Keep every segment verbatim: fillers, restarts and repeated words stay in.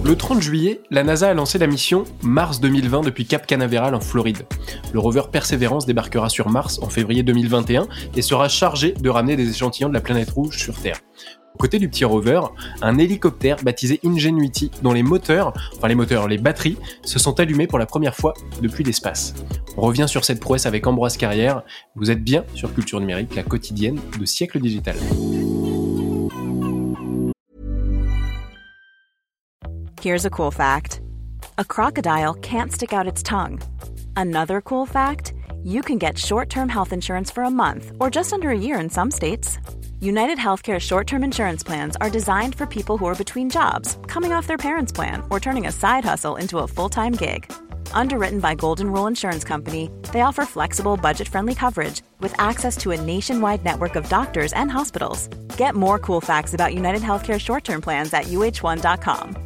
Le trente juillet, la NASA a lancé la mission Mars deux mille vingt depuis Cap Canaveral en Floride. Le rover Perseverance débarquera sur Mars en février deux mille vingt et un et sera chargé de ramener des échantillons de la planète rouge sur Terre. Aux côtés du petit rover, un hélicoptère baptisé Ingenuity, dont les moteurs, enfin les moteurs, les batteries, se sont allumés pour la première fois depuis l'espace. On revient sur cette prouesse avec Ambroise Carrière. Vous êtes bien sur Culture Numérique, la quotidienne de Siècle Digital. Here's a cool fact. A crocodile can't stick out its tongue. Another cool fact, you can get short-term health insurance for a month or just under a year in some states. United Healthcare short-term insurance plans are designed for people who are between jobs, coming off their parents' plan, or turning a side hustle into a full-time gig. Underwritten by Golden Rule Insurance Company, they offer flexible, budget-friendly coverage with access to a nationwide network of doctors and hospitals. Get more cool facts about United Healthcare short-term plans at U H one dot com.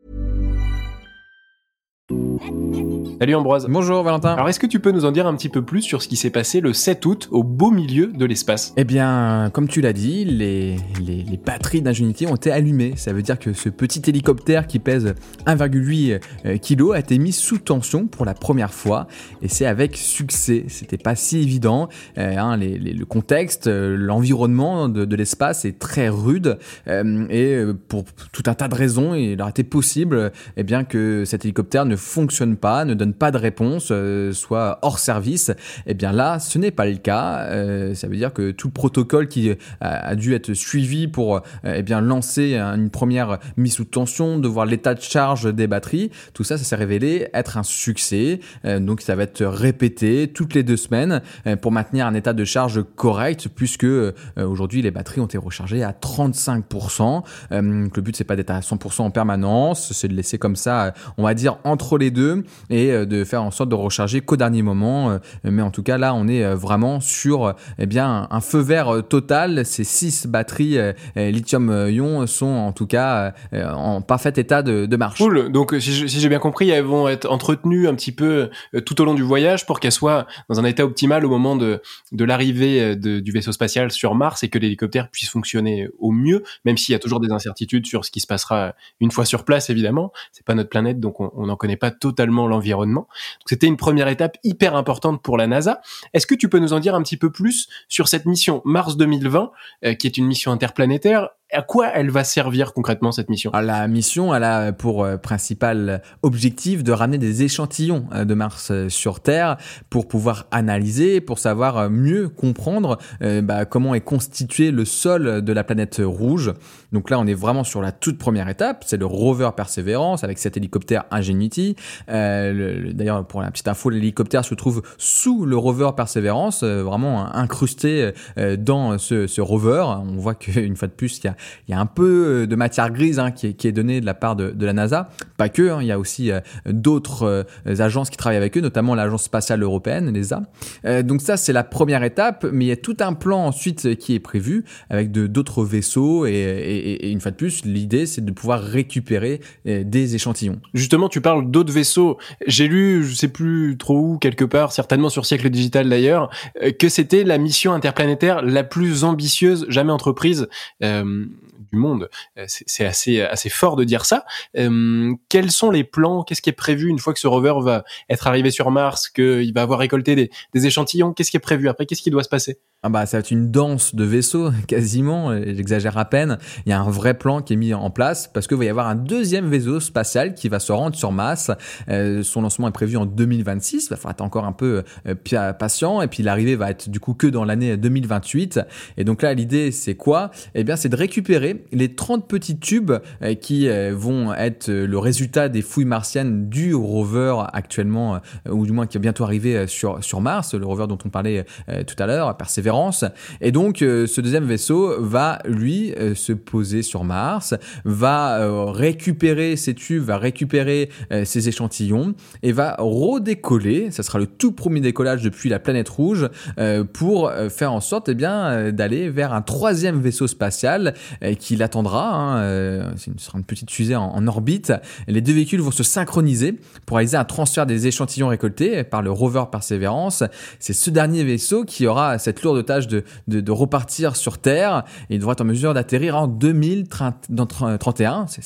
Salut Ambroise. Bonjour Valentin. Alors est-ce que tu peux nous en dire un petit peu plus sur ce qui s'est passé le sept août au beau milieu de l'espace ? Eh bien, comme tu l'as dit, les, les, les batteries d'Ingenuity ont été allumées. Ça veut dire que ce petit hélicoptère qui pèse un virgule huit kilos a été mis sous tension pour la première fois et c'est avec succès. C'était pas si évident. Euh, hein, les, les, le contexte, euh, l'environnement de, de l'espace est très rude euh, et pour tout un tas de raisons, il aurait été possible eh bien, que cet hélicoptère ne fonctionne pas, ne donne pas de réponse, euh, soit hors service. Eh bien là, ce n'est pas le cas. Euh, ça veut dire que tout le protocole qui a, a dû être suivi pour euh, eh bien lancer une première mise sous tension, de voir l'état de charge des batteries, tout ça, ça s'est révélé être un succès. Euh, donc ça va être répété toutes les deux semaines euh, pour maintenir un état de charge correct, puisque euh, aujourd'hui les batteries ont été rechargées à trente-cinq pour cent. Euh, donc le but c'est pas d'être à cent pour cent en permanence, c'est de laisser comme ça, on va dire entre les deux, et de faire en sorte de recharger qu'au dernier moment. Mais en tout cas, là, on est vraiment sur eh bien, un feu vert total. Ces six batteries lithium-ion sont en tout cas en parfait état de, de marche. Cool. Donc, si, je, si j'ai bien compris, elles vont être entretenues un petit peu tout au long du voyage pour qu'elles soient dans un état optimal au moment de, de l'arrivée de, du vaisseau spatial sur Mars et que l'hélicoptère puisse fonctionner au mieux, même s'il y a toujours des incertitudes sur ce qui se passera une fois sur place, évidemment. C'est pas notre planète, donc on n'en connaît pas totalement l'environnement. Donc, c'était une première étape hyper importante pour la NASA. Est-ce que tu peux nous en dire un petit peu plus sur cette mission Mars deux mille vingt, euh, qui est une mission interplanétaire? À quoi elle va servir concrètement cette mission ? Alors, la mission, elle a pour euh, principal objectif de ramener des échantillons euh, de Mars euh, sur Terre pour pouvoir analyser, pour savoir euh, mieux comprendre euh, bah, comment est constitué le sol de la planète rouge. Donc là, on est vraiment sur la toute première étape, c'est le rover Perseverance avec cet hélicoptère Ingenuity. Euh, le, d'ailleurs, pour la petite info, l'hélicoptère se trouve sous le rover Perseverance, euh, vraiment incrusté euh, dans ce, ce rover. On voit qu'une fois de plus, il y a Il y a un peu de matière grise hein, qui, est, qui est donnée de la part de, de la NASA. Pas que, hein, il y a aussi euh, d'autres euh, agences qui travaillent avec eux, notamment l'Agence spatiale européenne, l'E S A. Euh, donc ça, c'est la première étape, mais il y a tout un plan ensuite qui est prévu avec de, d'autres vaisseaux et, et, et une fois de plus, l'idée, c'est de pouvoir récupérer euh, des échantillons. Justement, tu parles d'autres vaisseaux. J'ai lu, je sais plus trop où, quelque part, certainement sur Siècle Digital d'ailleurs, euh, que c'était la mission interplanétaire la plus ambitieuse jamais entreprise euh, du monde. C'est, c'est assez, assez fort de dire ça. Euh, quels sont les plans ? Qu'est-ce qui est prévu une fois que ce rover va être arrivé sur Mars, qu'il va avoir récolté des, des échantillons ? Qu'est-ce qui est prévu après ? Qu'est-ce qui doit se passer ? Ah bah, ça va être une danse de vaisseaux, quasiment, j'exagère à peine. Il y a un vrai plan qui est mis en place parce qu'il va y avoir un deuxième vaisseau spatial qui va se rendre sur Mars. Euh, son lancement est prévu en deux mille vingt-six, il va falloir être encore un peu euh, patient et puis l'arrivée va être du coup que dans l'année deux mille vingt-huit. Et donc là, l'idée, c'est quoi ? Eh bien, c'est de récupérer les trente petits tubes euh, qui euh, vont être le résultat des fouilles martiennes du rover actuellement, euh, ou du moins qui va bientôt arriver sur, sur Mars, le rover dont on parlait euh, tout à l'heure, Perseverance. Et donc, euh, ce deuxième vaisseau va, lui, euh, se poser sur Mars, va euh, récupérer ces tubes, va récupérer euh, ces échantillons et va redécoller. Ça sera le tout premier décollage depuis la planète rouge euh, pour euh, faire en sorte eh bien, euh, d'aller vers un troisième vaisseau spatial euh, qui l'attendra. Hein, euh, ce sera une petite fusée en, en orbite. Les deux véhicules vont se synchroniser pour réaliser un transfert des échantillons récoltés par le rover Perseverance. C'est ce dernier vaisseau qui aura cette lourde tâche de, de, de repartir sur Terre et il devra être en mesure d'atterrir en deux mille trente et un. C'est, c'est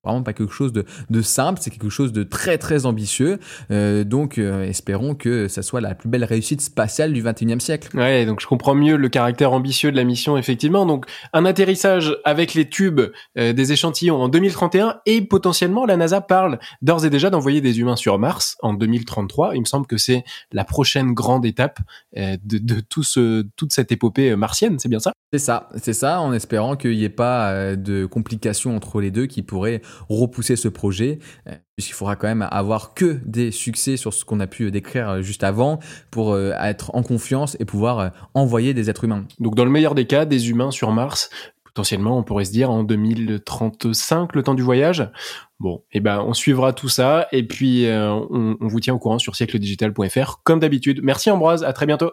Vraiment pas quelque chose de, de simple, c'est quelque chose de très très ambitieux. Euh, donc euh, espérons que ça soit la plus belle réussite spatiale du vingt et unième siècle. Ouais, donc je comprends mieux le caractère ambitieux de la mission, effectivement. Donc un atterrissage avec les tubes euh, des échantillons en deux mille trente et un et potentiellement la NASA parle d'ores et déjà d'envoyer des humains sur Mars en deux mille trente-trois. Il me semble que c'est la prochaine grande étape euh, de, de tout ce, toute cette épopée martienne, c'est bien ça ? C'est ça, c'est ça, en espérant qu'il n'y ait pas euh, de complications entre les deux qui pourraient repousser ce projet, euh, puisqu'il faudra quand même avoir que des succès sur ce qu'on a pu décrire juste avant pour euh, être en confiance et pouvoir euh, envoyer des êtres humains. Donc dans le meilleur des cas, des humains sur Mars, potentiellement on pourrait se dire en deux mille trente-cinq, le temps du voyage. Bon, et ben on suivra tout ça et puis euh, on, on vous tient au courant sur siècle digital point f r comme d'habitude. Merci Ambroise, à très bientôt.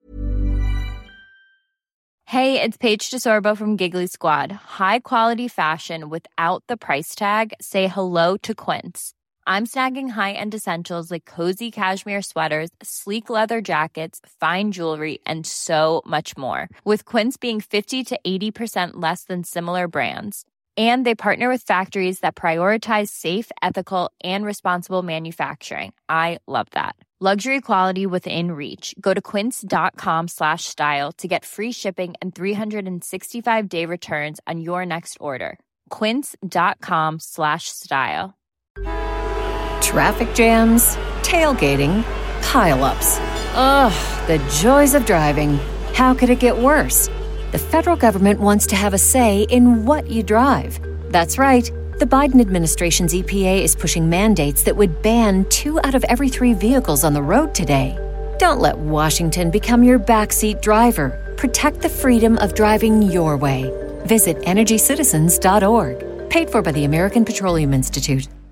Hey, it's Paige DeSorbo from Giggly Squad. High quality fashion without the price tag. Say hello to Quince. I'm snagging high-end essentials like cozy cashmere sweaters, sleek leather jackets, fine jewelry, and so much more. With Quince being fifty to eighty percent less than similar brands. And they partner with factories that prioritize safe, ethical, and responsible manufacturing. I love that. Luxury quality within reach. Go to quince.com slash style to get free shipping and three sixty-five day returns on your next order. Quince.com slash style. Traffic jams, tailgating, pile-ups. Ugh, the joys of driving. How could it get worse? The federal government wants to have a say in what you drive. That's right. The Biden administration's E P A is pushing mandates that would ban two out of every three vehicles on the road today. Don't let Washington become your backseat driver. Protect the freedom of driving your way. Visit energy citizens dot org. Paid for by the American Petroleum Institute.